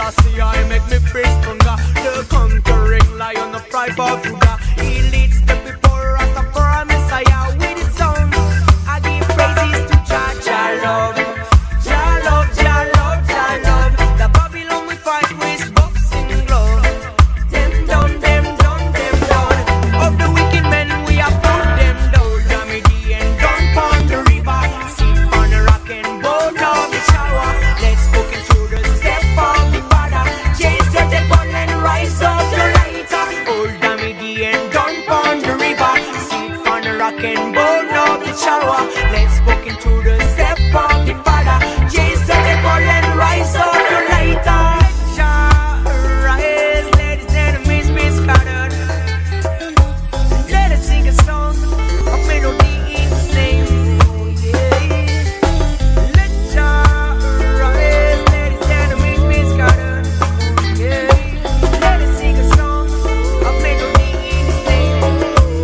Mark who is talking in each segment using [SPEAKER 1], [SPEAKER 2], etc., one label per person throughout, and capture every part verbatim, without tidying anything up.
[SPEAKER 1] Selassie, I make me praise Tonga, the conquering lion of tribe of Judah. He leads the people, Rastafari Messiah, with his song. I give praises to Jah, Jah love, Jah love, Jah love, Jah love. The Babylon we fight with boxing glove. Them done, them done, them done. Of the wicked men we have put them down. Damidi and done pon the river. Sit on the rock and boat of the shower. Let's book it through the step of the Father. Chase the devil and rise up the lighter. Old Damidi and done pon the river. Sit on the rock and boat of the shower. Let's book it through the step of the Father. Chase the devil and rise up the lighter. Rise, let his enemies be scattered. Let us sing a song of melody in his name. Oh yeah. Let Jah rise, let his enemies be scattered. Oh yeah. Let us sing a song of melody in his name.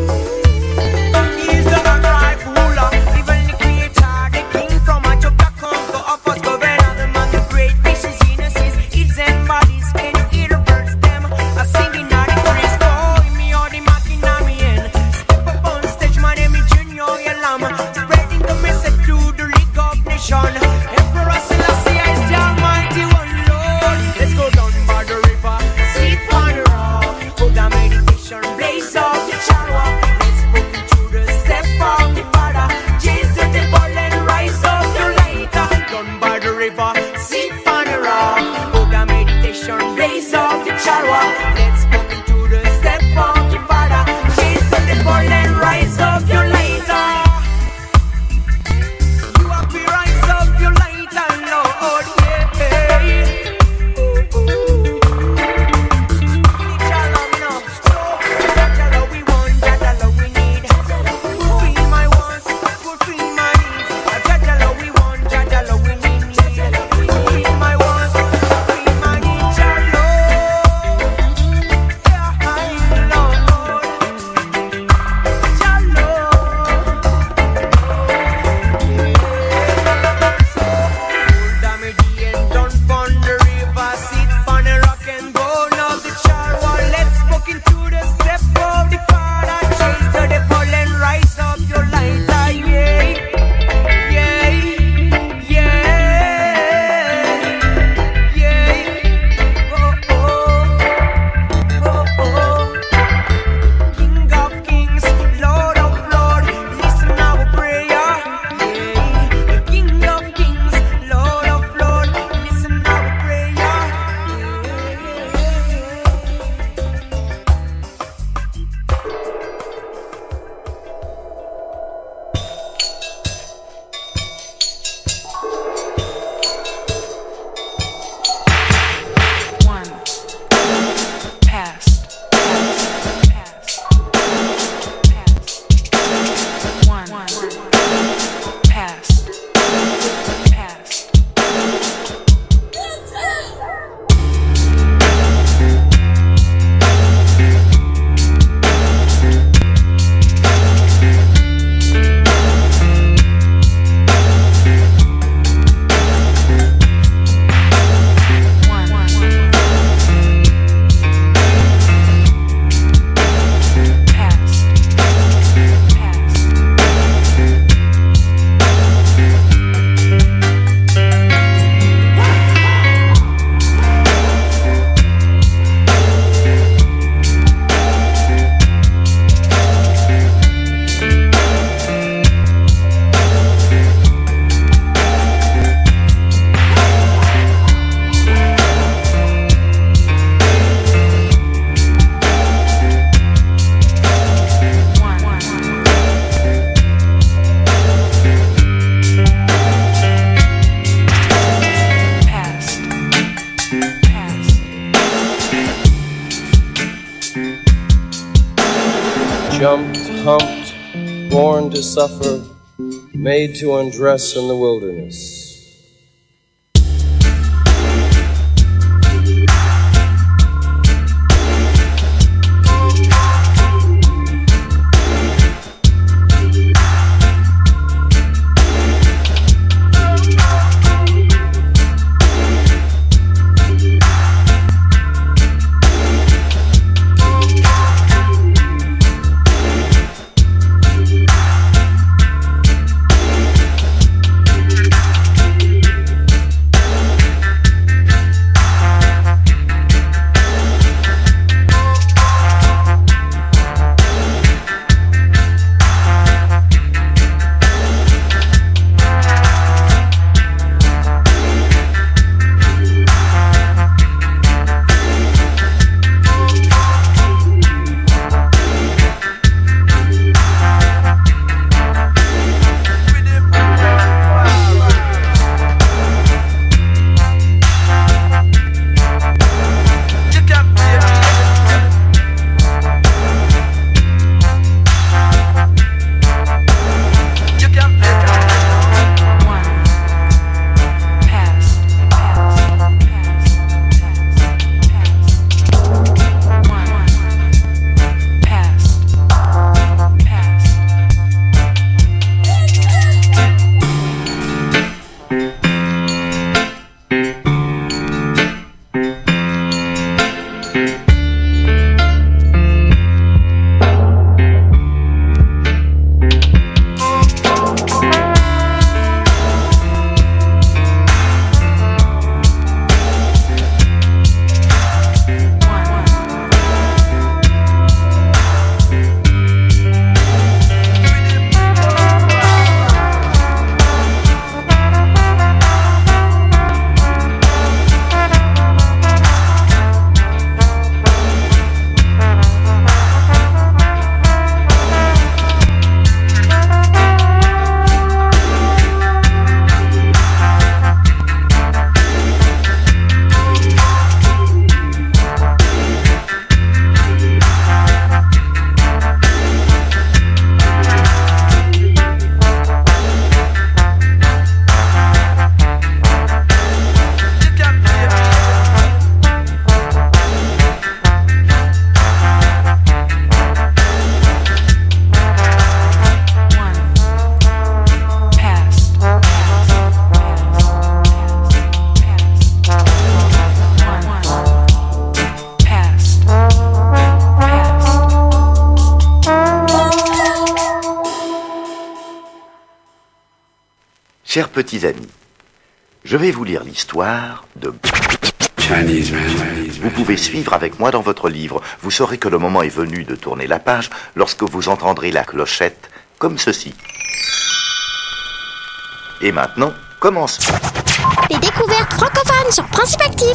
[SPEAKER 1] He is the upright ruler, even the creator, the king from a job that conquer of us governor, the man the great fishes in the seas, eats and bodies. Can you hear the birds them? A singing out the trees. Oh, me or the mocking on me in. Step up on stage, my name is Junior Yalam. Spreading the message to the League of Nations. Emperor Selassie is the Almighty One Lord. Let's go down by the river, sit on the rock. Put the meditation, blaze up the shower. Let's book into the step of the Father. Chase the devil and rise up the lighter. Down by the river, sit on the rock. Put the meditation, blaze up the shower. Let's book into the step of the Father. Chase the devil and rise up your lighter. You have to rise up your lighter, Lord, yeah. Ooh, ooh. Jah love, you know. So, Jah love we want, Jah love we need. Fulfill my wants, fulfill my needs. Jah love we want, Jah love we need. Fulfill my wants, fulfill my needs. Jah love, yeah, I love. Jah love, so old Damidi and done pon the river. Sit on the rock and bone of the shower. Let's walk into the step of the Father. Chase the devil and rise up your lighter, yeah, yeah, yeah, yeah. Oh, oh, oh, oh. King of kings, Lord of lords, listen our prayer. Yeah. King of kings, Lord of lords, listen our prayer.
[SPEAKER 2] One. Past. Past. Past. One. Past. Past. One. Past.
[SPEAKER 3] Jumped, humped, born to suffer, made to undress in the wilderness.
[SPEAKER 4] Chers petits amis, je vais vous lire l'histoire de...
[SPEAKER 5] Chinese man, Chinese man.
[SPEAKER 4] Vous pouvez suivre avec moi dans votre livre. Vous saurez que le moment est venu de tourner la page lorsque vous entendrez la clochette comme ceci. Et maintenant, commençons.
[SPEAKER 6] Les découvertes francophones sur Principe Actif.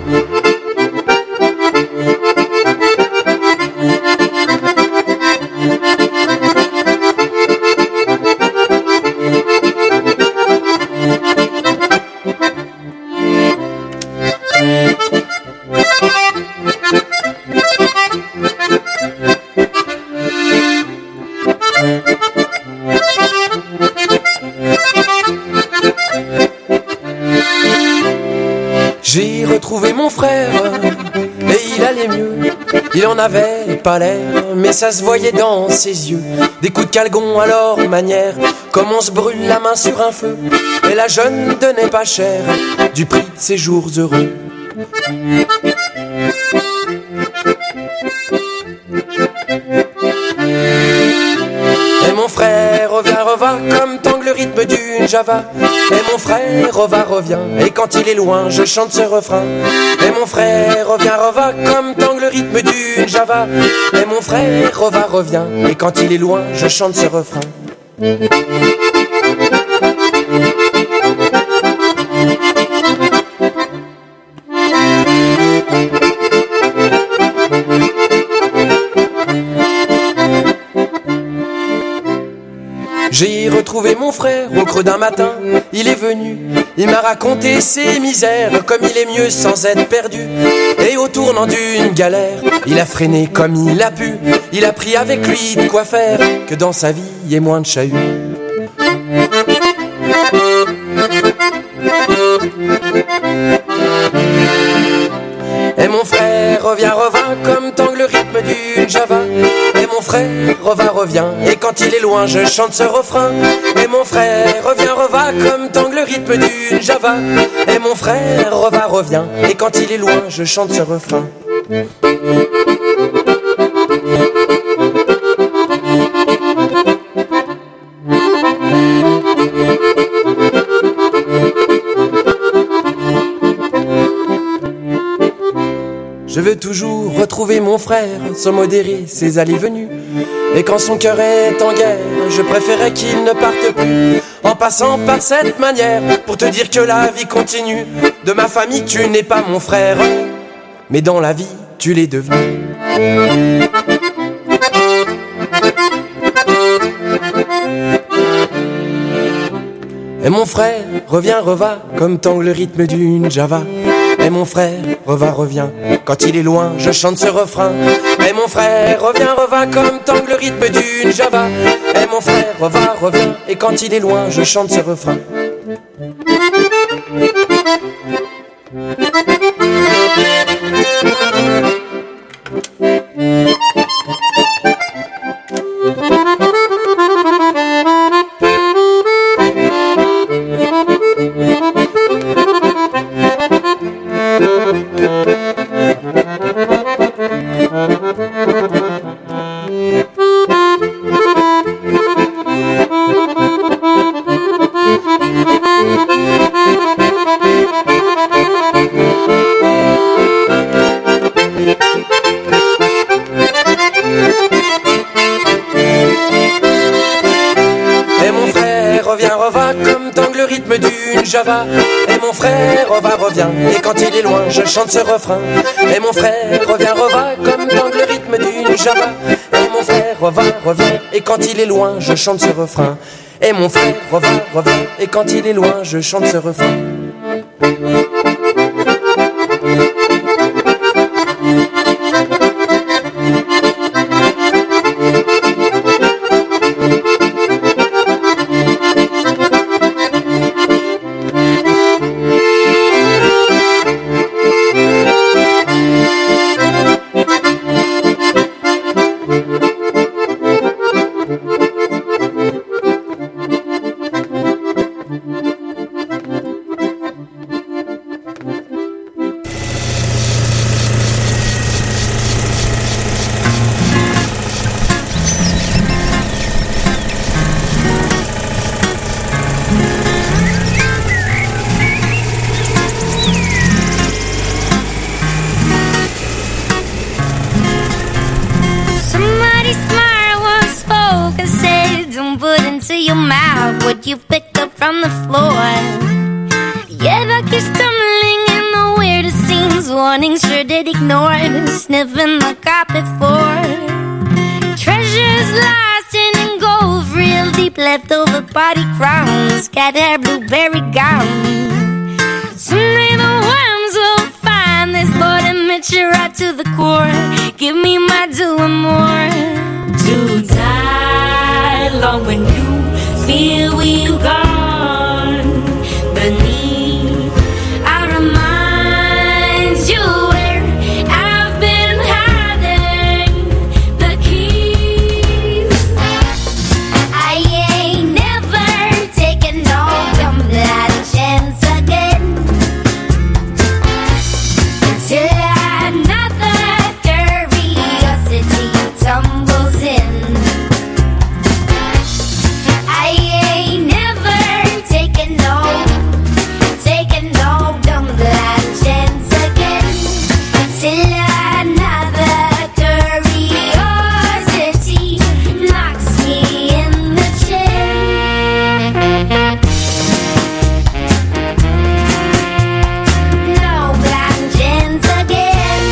[SPEAKER 7] J'ai retrouvé mon frère, et il allait mieux. Il en avait pas l'air, mais ça se voyait dans ses yeux. Des coups de calgon à leur manière, comme on se brûle la main sur un feu. Et la jeune ne donnait pas cher du prix de ses jours heureux. Et mon frère revient, reva, comme tangue le rythme d'une java. Et mon frère reva, revient, et quand il est loin, je chante ce refrain. Et mon frère revient, reva, comme tangue le rythme d'une java. Et mon frère reva, revient, et quand il est loin, je chante ce refrain. J'ai retrouvé mon frère au creux d'un matin, il est venu, il m'a raconté ses misères, comme il est mieux sans être perdu. Et au tournant d'une galère, il a freiné comme il a pu, il a pris avec lui de quoi faire, que dans sa vie il y ait moins de chahut. Et mon frère revient, revint, comme tangue le rythme d'une java. Et mon frère revint, revient, et quand il est loin, je chante ce refrain. Et mon frère revient, revint, comme tangue le rythme d'une java. Et mon frère revint, revient, et quand il est loin, je chante ce refrain. Je veux toujours retrouver mon frère, sans modérer ses allées-venues. Et quand son cœur est en guerre, je préférais qu'il ne parte plus. En passant par cette manière, pour te dire que la vie continue. De ma famille, tu n'es pas mon frère, mais dans la vie, tu l'es devenu. Et mon frère revient, reva, comme tangue le rythme d'une java. Et mon frère reva, revient, quand il est loin, je chante ce refrain. Et mon frère revient, reva, comme tangue le rythme d'une java. Et mon frère reva, revient, et quand il est loin, je chante ce refrain. Java. Et mon frère reva, revient, et quand il est loin, je chante ce refrain. Et mon frère revient, reva, comme tangue le rythme d'une java. Et mon frère reva, revient, et quand il est loin, je chante ce refrain. Et mon frère reva, revient, et quand il est loin, je chante ce refrain.
[SPEAKER 8] into your mouth what you picked up from the floor. Yeah, like you're stumbling in the weirdest scenes, warnings sure did ignore, sniffing the carpet for treasures lost in gold, real deep leftover party crowns, cat hair, blueberry gown. Someday the worms will find this bored admit right to the core. Give me my due and more. To die long when you feel we've gone beneath, I remind you where I've been hiding the keys. I ain't never taken no gumdrot chance again until another curiosity tumbles in. I ain't never taken no, taken no gumdrot chance again until another curiosity knocks me in the chin. No blind chance again.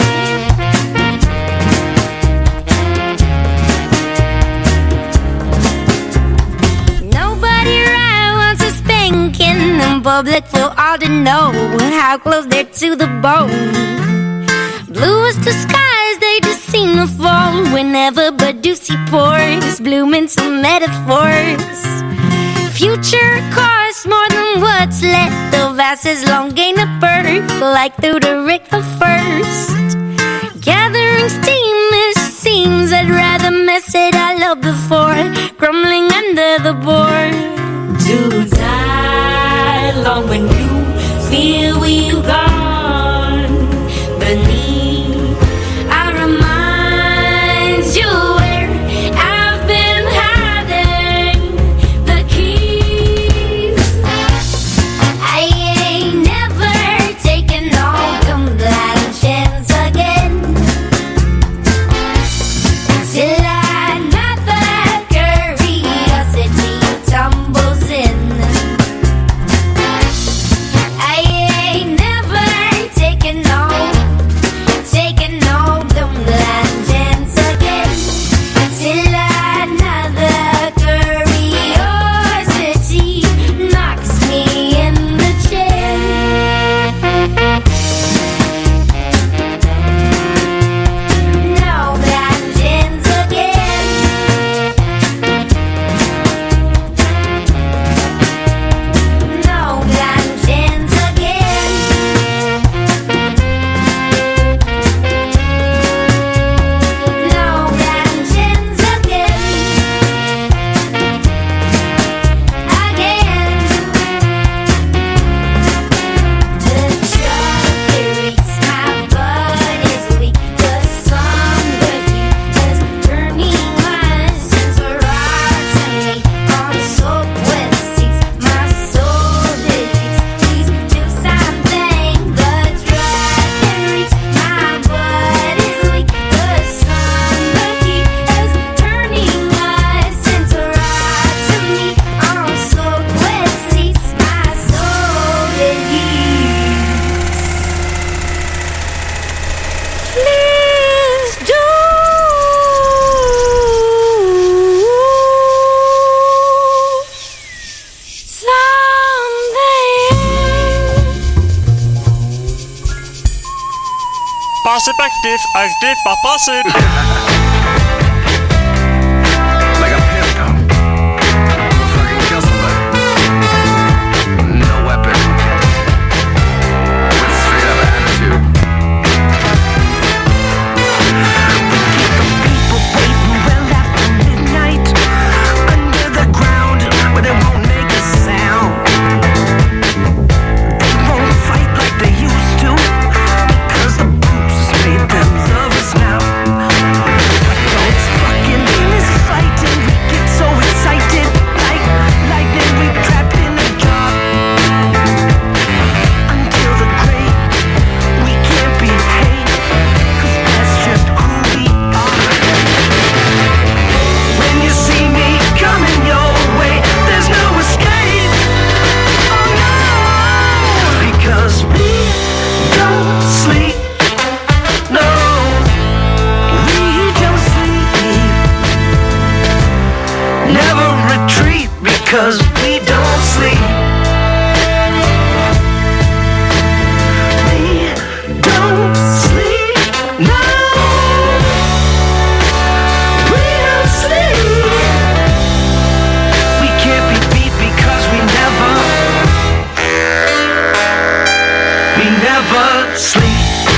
[SPEAKER 8] Nobody around wants a spanking in public for all to know how close they're to the bone. Bluest the skies, they just seem to fall whenever Badusi pours, bloom into metaphors. Future costs more than what's left of us as long gain a birth, like Thuderick the First. Gathering steam, it seems I'd rather mess it all up before crumbling under the board. To die long when you feel we've gone beneath, I remind you where I've been hiding the keys. I ain't never taken no gumdrot chance again till another curiosity tumbles in. I ain't never taken no, taken no gumdrot chance again till another curiosity knocks me in the chin. No blind chance again. No blind chance again. No blind chance again. Again. The drug irritates my body's weak. The somber heat is turning my sense around to me. On soap wet seats, my soul deletes. Please do something. The drug irritates my body's weak. The somber heat is turning my sense around to me. On soap wet seats, my soul deletes. Please do something.
[SPEAKER 9] Passive active, active par passive.
[SPEAKER 5] Like a pimp, though. I'ma fucking kill somebody. No weapon. With straight up attitude.
[SPEAKER 1] People waiting well after midnight under the ground where they won't make a sound. They won't fight like they used to because the booze made them lovers now.
[SPEAKER 5] never sleep.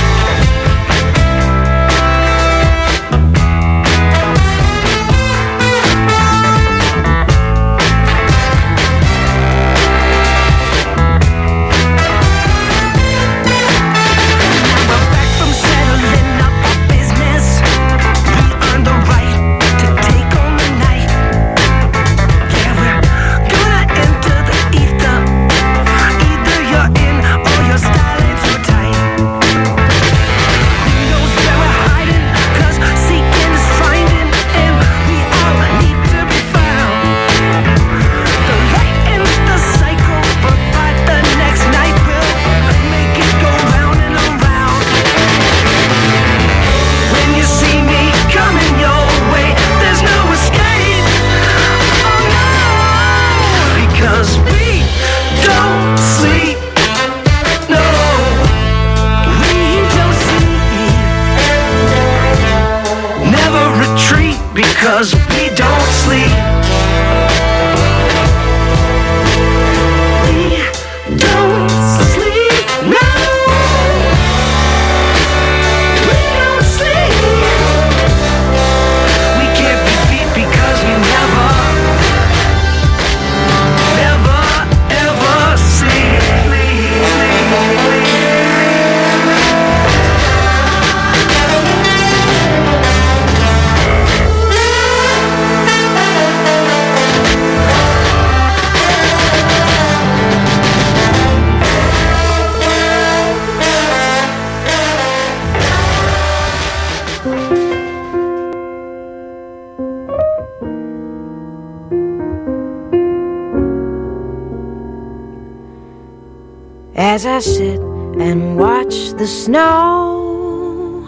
[SPEAKER 5] Because we don't sleep. We don't sleep. No. We don't sleep. We can't be beat because we never, never, ever sleep.
[SPEAKER 10] As I sit and watch the snow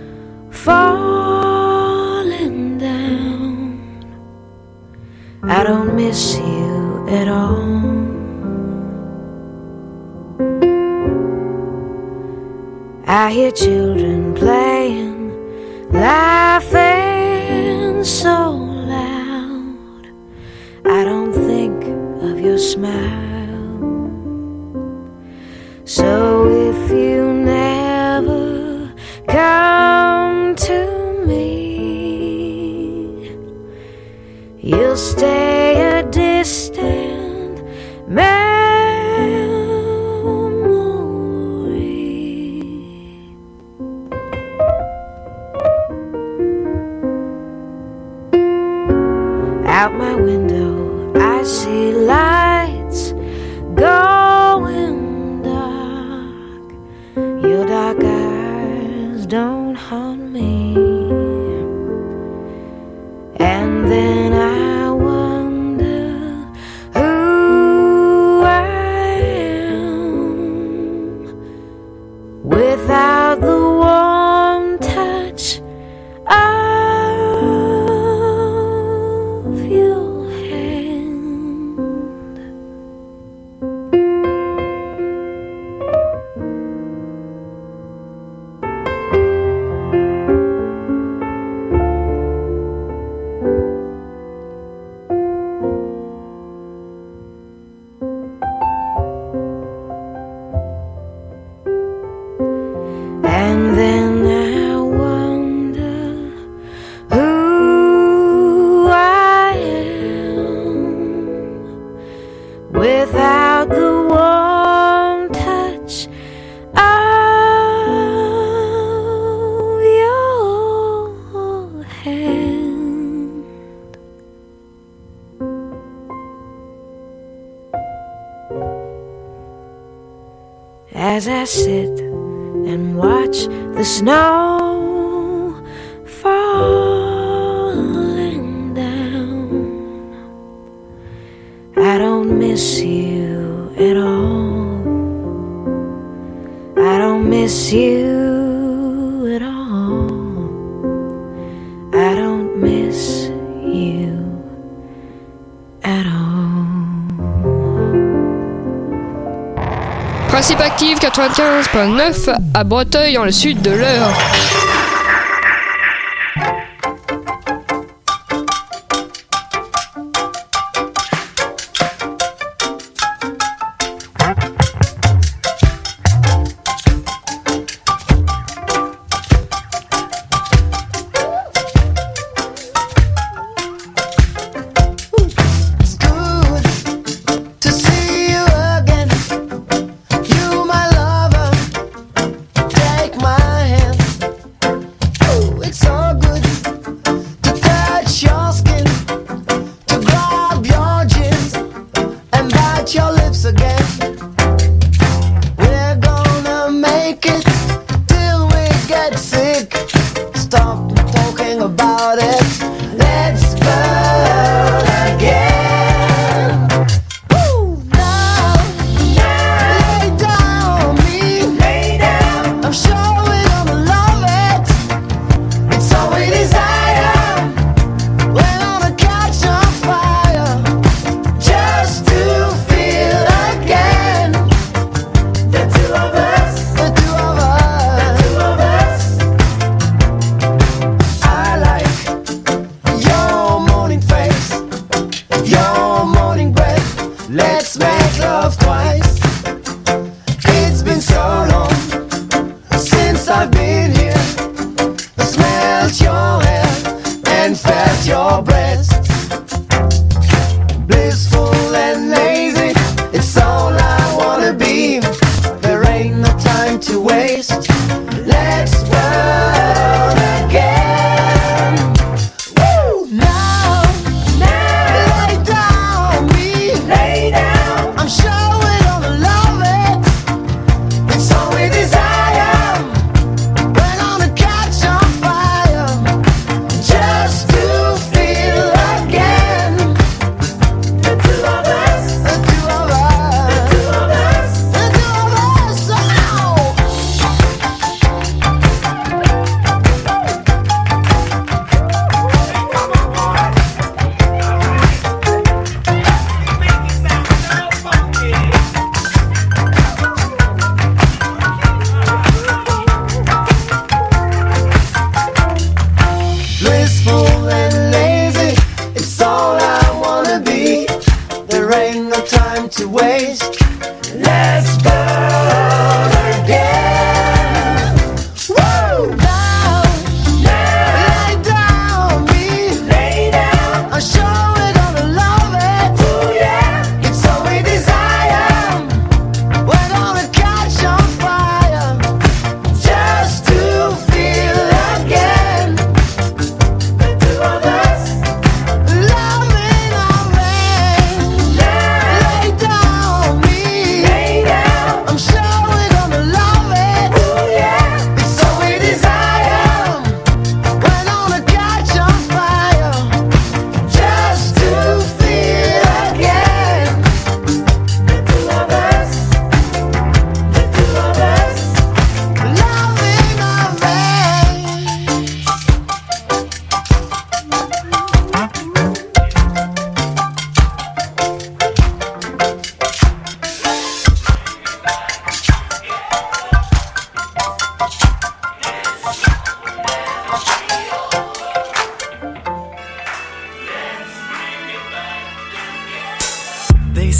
[SPEAKER 10] falling down, I don't miss you at all. I hear children playing, laughing so loud, I don't think of your smile. So if you never come to me, you'll stay a distant memory. Out my window I see lights going. Your dark eyes don't haunt me. And then I wonder who I am without the warm touch of your hand. And then I wonder who I am without the warm touch of your hand. As I sit and watch the snow falling down, I don't miss you at all. I don't miss you at all. I don't miss you at all.
[SPEAKER 11] Principe Active quatre-vingt-quinze virgule neuf à Breteuil, dans le sud de l'Eure.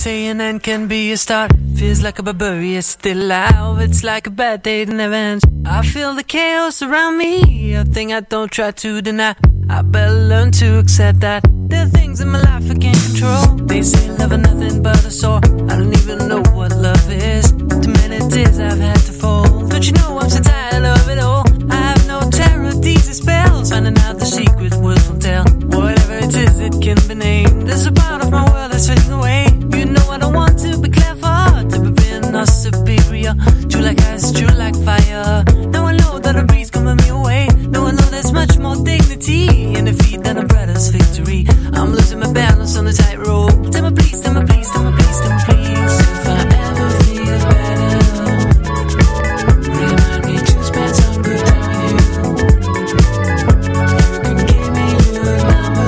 [SPEAKER 12] say an end can be a start. Feels like a barbarian still alive. It's like a bad day that never ends. I feel the chaos around me, a thing I don't try to deny. I better learn to accept that there are things in my life I can't control. They say love is nothing but a sore. I don't even know what love is. Too many tears I've had to fall. Don't you know I'm so tired of it all? I have no terror of these spells. Finding out the secret words won't tell. Whatever it is, it can be named. There's a part of my world that's fading away. You know I don't want to be clever, to be being or superior. True like ice, true like fire. Now I know that a breeze coming me away. Now I know there's much more dignity in defeat than a brother's victory. I'm losing my balance on the tightrope. Tell me please, tell me please, tell me please, tell me please. If I ever feel better, remind me to spend some good time with you. You can give me your number.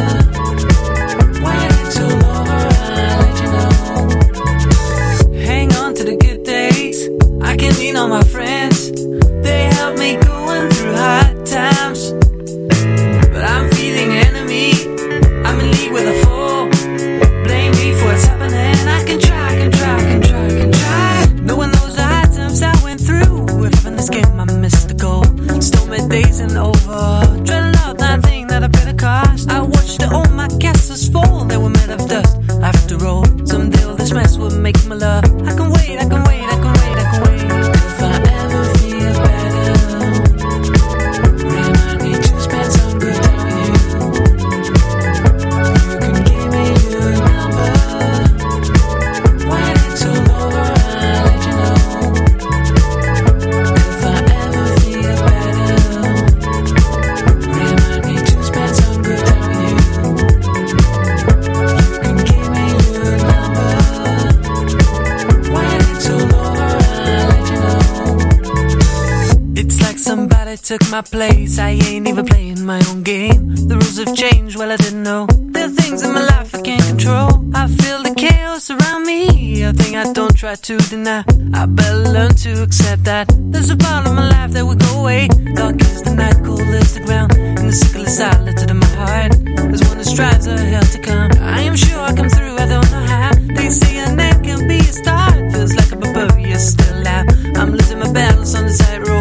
[SPEAKER 12] When it's all over, I'll let you know. Hang on to the good days. I can lean on my friends. They help me going through hard times. But I'm feeling enemy. I'm in league with a fool. Blame me for what's happening. I can try, I can try, I can try, I can try. No one knows the hard times I went through. If in this game I missed the goal. Stormy days and over. Dreading out that thing that I paid the cost. I watched all my castles fall. They were made of dust. After all, someday all this mess will make my love. I can wait, I can wait, I can wait, I can wait. If I ever feel better, remind me to spend some good time with you. You can give me your number. When it's all over, I'll let you know. If I ever feel better, remind me to spend some good time with you. You can give me your number. When it's all over, I'll let you know. It's like somebody took my place. I ain't even playing my own game. The rules have changed, well I didn't know. There are things in my life I can't control. I feel the chaos around me, a thing I don't try to deny. I better learn to accept that there's a part of my life that will go away. Dark is the night, cold is the ground, and the sickle is silent in my heart. There's one that strives a hell to come. I am sure I come through, I don't know how. They say an end can be a start. Feels like a barbarian still alive. I'm losing my balance on the tightrope.